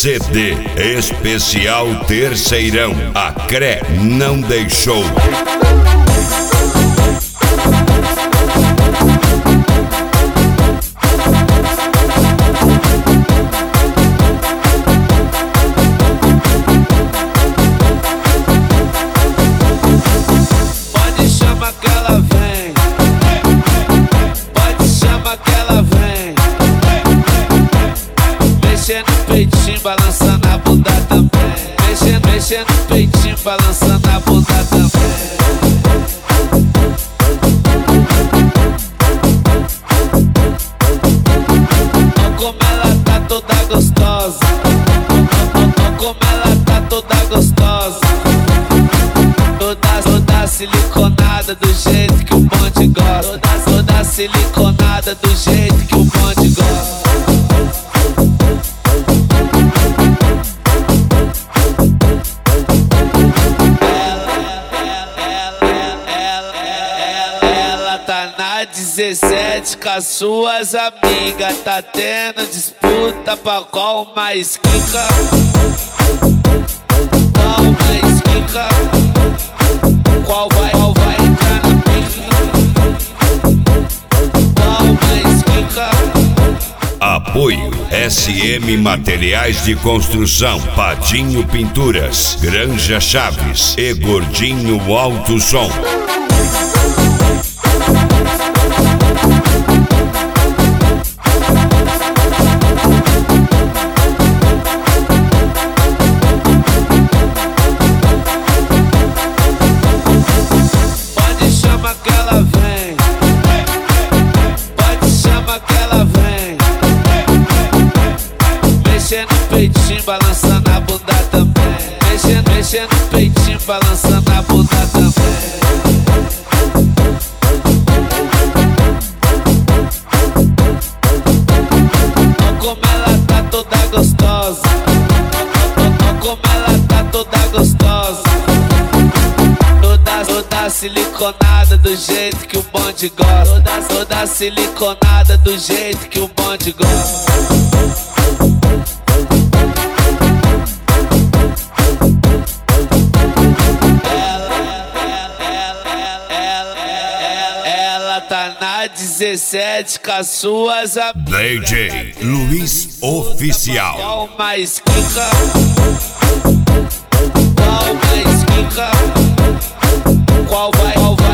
CD especial Terceirão. A CRE não deixou. Pode chamar que ela vem, pode chamar que ela vem. Mexendo no peitinho, balançando a bunda também. Mexendo no peitinho, balançando a bunda também. Como ela tá toda gostosa, como ela tá toda gostosa. Toda siliconada do jeito que o bonde gosta. Toda siliconada do jeito que o bonde gosta. Ela tá na 17 com as suas amigas. Tá tendo disputa pra qual mais quica. Qual mais quica? Qual vai entrar na pica? Qual mais quica? Apoio SM Materiais de Construção, Patinho Pinturas, Granja Chaves e Gordinho Alto Som. Pode chamar que ela vem, pode chamar que ela vem. Mexendo no peitinho, balançando a bunda também. Mexendo no peitinho, balançando a bunda também. Como ela tá toda gostosa, como ela tá toda gostosa. Toda siliconada do jeito que o bonde gosta. Toda siliconada do jeito que o bonde gosta. Ela tá na 17 com as suas amigas. DJ Luiz Oficial. Qual mais quica? Qual mais quica? Qual vai